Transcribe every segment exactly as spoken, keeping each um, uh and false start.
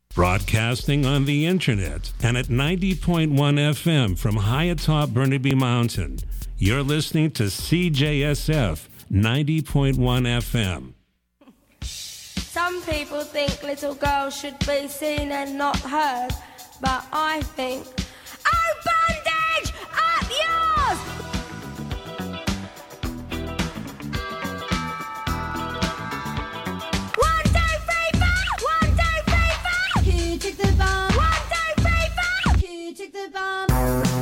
Broadcasting on the internet and at ninety point one F M from high atop Burnaby Mountain. You're listening to C J S F ninety point one F M. Some people think little girls should be seen and not heard, but I think, oh, bandage, up yours! One, two, three, four! One, two, three, four! Who took the bomb? One, two, three, four! Who took the bomb?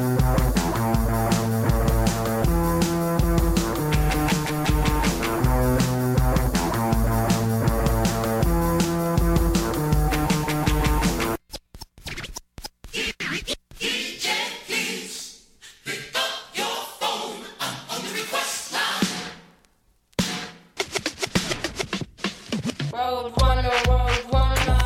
Road runner, road runner.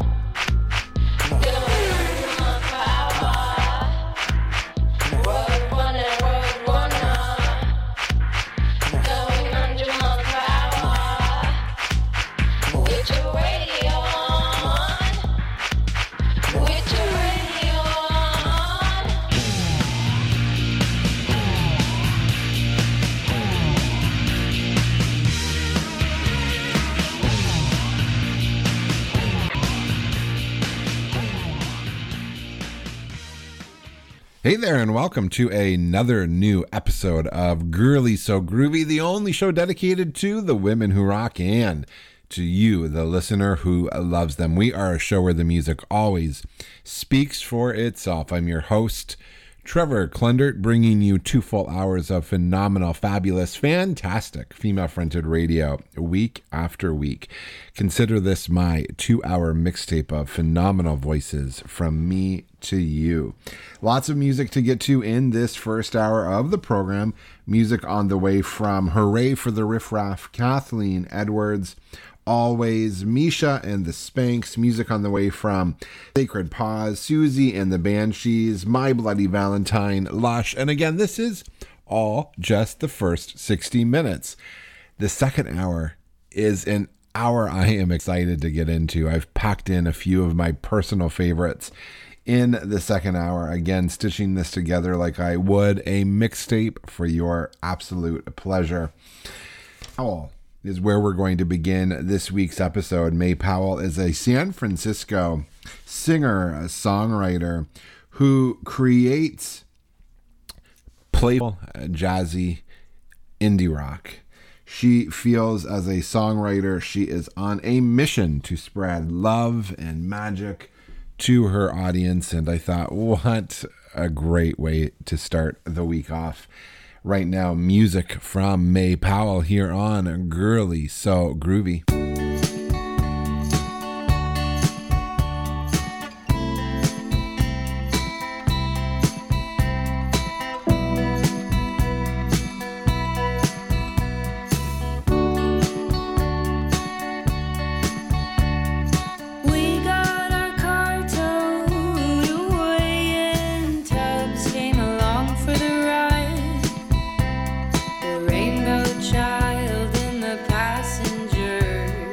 Going under my power. Road runner, road runner. Going under my power. With your radio on. With your radio on. Hey there, and welcome to another new episode of Girly So Groovy, the only show dedicated to the women who rock and to you, the listener who loves them. We are a show where the music always speaks for itself. I'm your host, Trevor Klendert, bringing you two full hours of phenomenal, fabulous, fantastic female-fronted radio week after week. Consider this my two-hour mixtape of phenomenal voices from me to you. Lots of music to get to in this first hour of the program. Music on the way from Hooray for the Riff Raff, Kathleen Edwards, Always, Misha and the Spanks. Music on the way from Sacred Paws, Susie and the Banshees, My Bloody Valentine, Lush. And again, this is all just the first sixty minutes. The second hour is an hour I am excited to get into. I've packed in a few of my personal favorites in the second hour, again, stitching this together like I would a mixtape for your absolute pleasure. Powell is where we're going to begin this week's episode. May Powell is a San Francisco singer, a songwriter who creates playful, jazzy indie rock. She feels as a songwriter she is on a mission to spread love and magic to her audience, and I thought, what a great way to start the week off. Right now, music from May Powell here on Girly So Groovy. Child in the passenger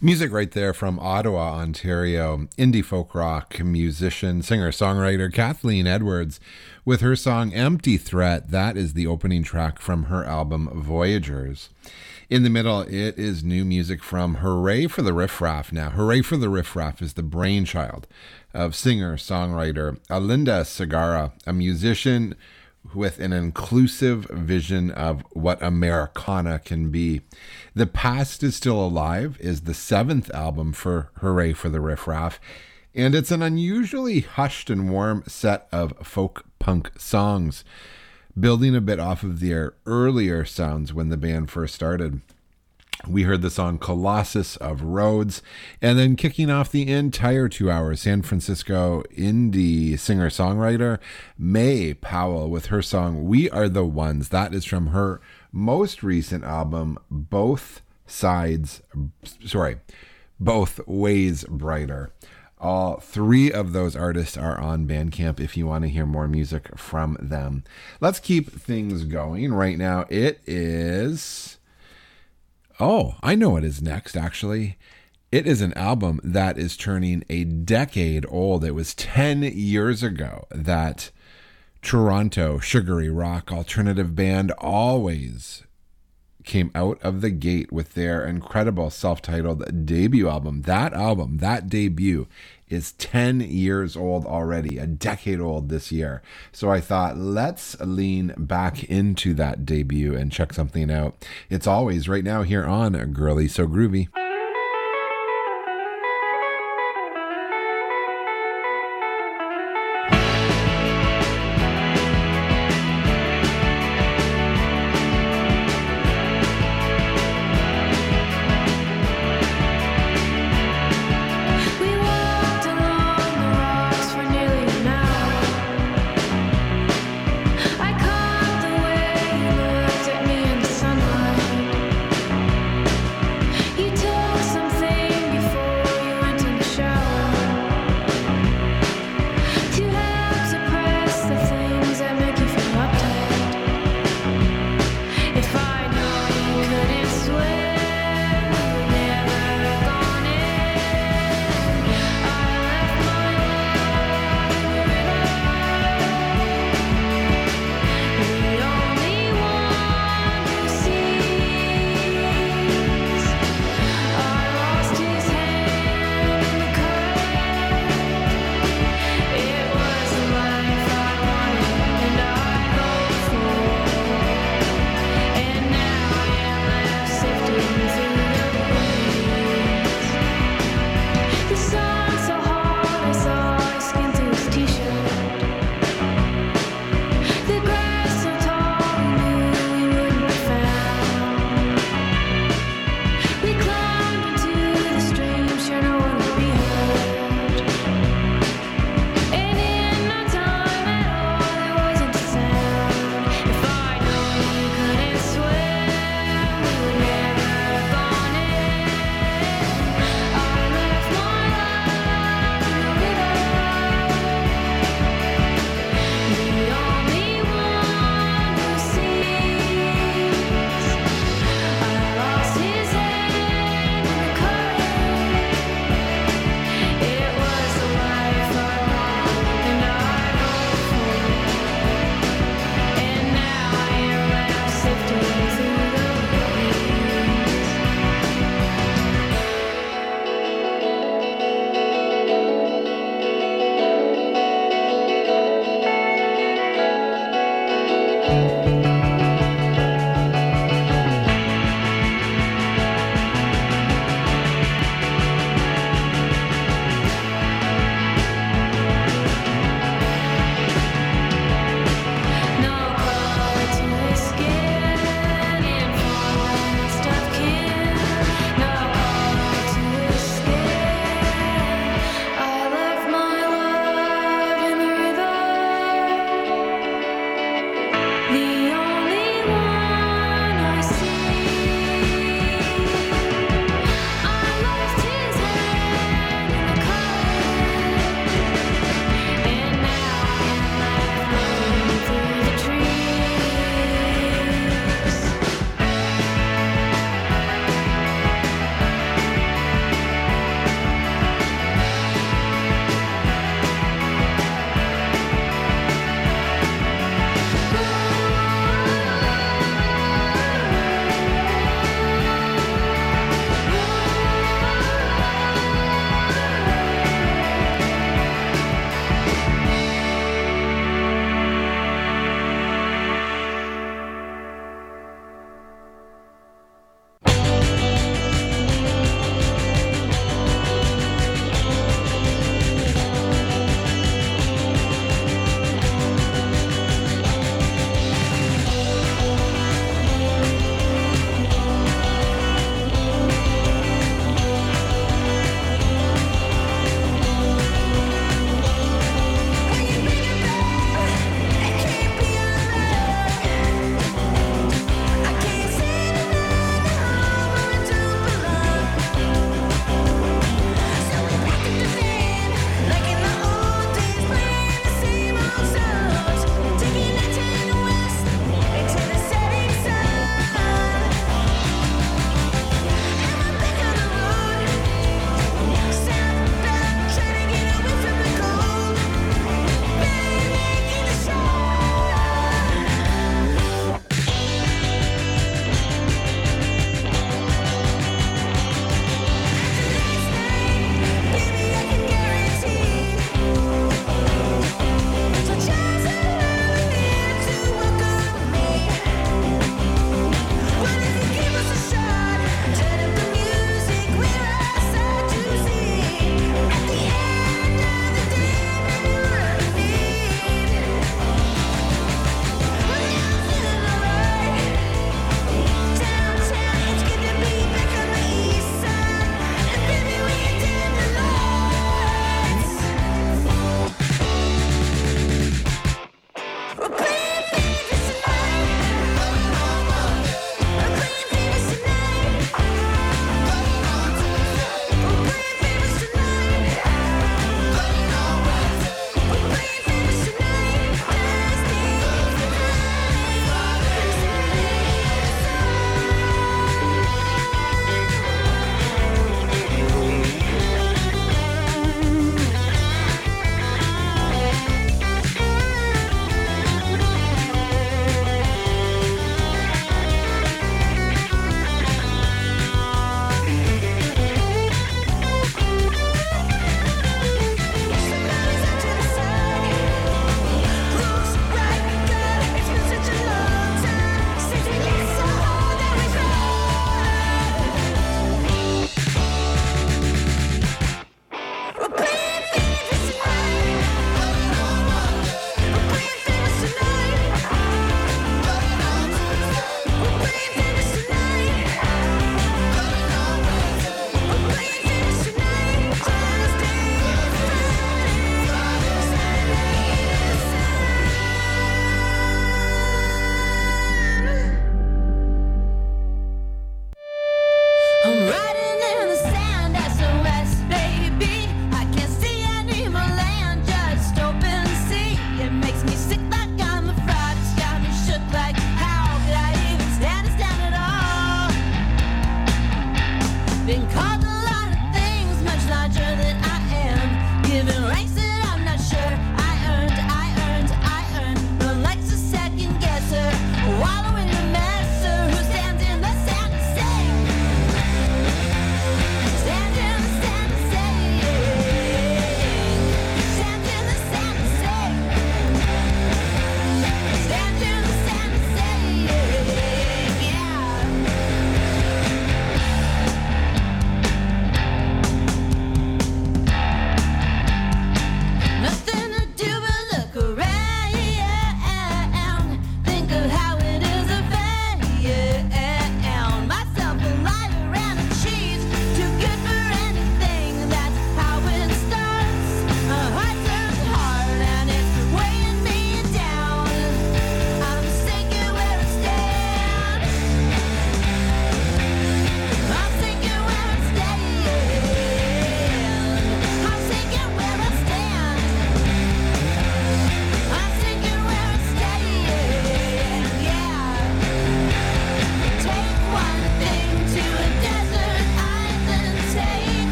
Music right there from Ottawa, Ontario. Indie folk rock musician, singer-songwriter Kathleen Edwards with her song Empty Threat. That is the opening track from her album Voyagers. In the middle, it is new music from Hooray for the Riff Raff. Now, Hooray for the Riff Raff is the brainchild of singer-songwriter Alinda Segarra, a musician with an inclusive vision of what Americana can be. The Past is Still Alive is the seventh album for Hooray for the Riff Raff, and it's an unusually hushed and warm set of folk punk songs, building a bit off of their earlier sounds when the band first started. We heard the song Colossus of Rhodes, and then kicking off the entire two hours, San Francisco indie singer-songwriter May Powell with her song We Are the Ones. That is from her most recent album, Both Sides, sorry, Both Ways Brighter. All three of those artists are on Bandcamp if you want to hear more music from them. Let's keep things going. Right now it is... Oh, I know what is next, actually. It is an album that is turning a decade old. It was ten years ago that Toronto sugary rock alternative band Always came out of the gate with their incredible self-titled debut album. That album, that debut, is ten years old already, a decade old this year. So I thought, let's lean back into that debut and check something out. It's Always right now here on Girly So Groovy.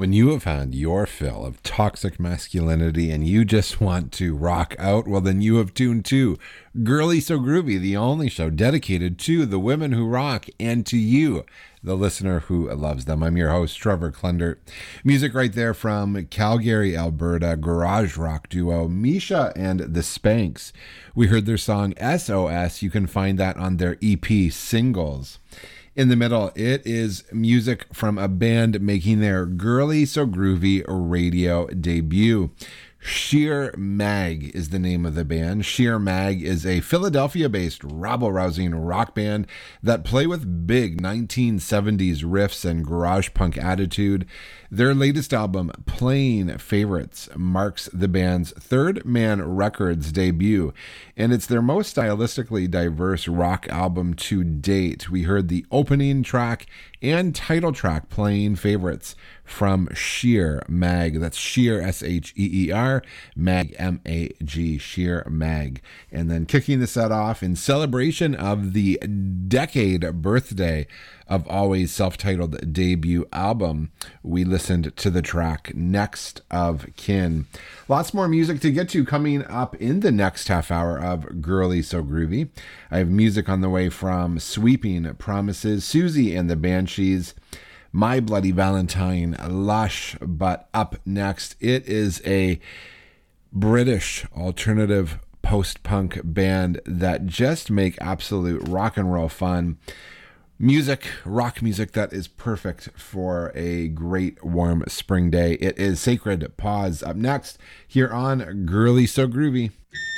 When you have had your fill of toxic masculinity and you just want to rock out, well, then you have tuned to Girly So Groovy, the only show dedicated to the women who rock and to you, the listener who loves them. I'm your host, Trevor Klendert. Music right there from Calgary, Alberta, garage rock duo Misha and the Spanks. We heard their song S O S. You can find that on their E P Singles. In the middle, it is music from a band making their Girly So Groovy radio debut. Sheer Mag is the name of the band. Sheer Mag is a Philadelphia-based rabble-rousing rock band that play with big nineteen seventies riffs and garage punk attitude. Their latest album, Playing Favorites, marks the band's Third Man Records debut, and it's their most stylistically diverse rock album to date. We heard the opening track and title track, Playing Favorites, from Sheer Mag. That's Sheer, S H E E R, Mag, M A G, Sheer Mag. And then kicking the set off in celebration of the decade birthday of Always' self-titled debut album, we listened to the track Next of Kin. Lots more music to get to coming up in the next half hour of Girly So Groovy. I have music on the way from Sweeping Promises, Susie and the Banshees, My Bloody Valentine, Lush. But up next, it is a British alternative post-punk band that just make absolute rock and roll fun. Music, rock music that is perfect for a great warm spring day. It is Sacred Paws up next here on Girly So Groovy.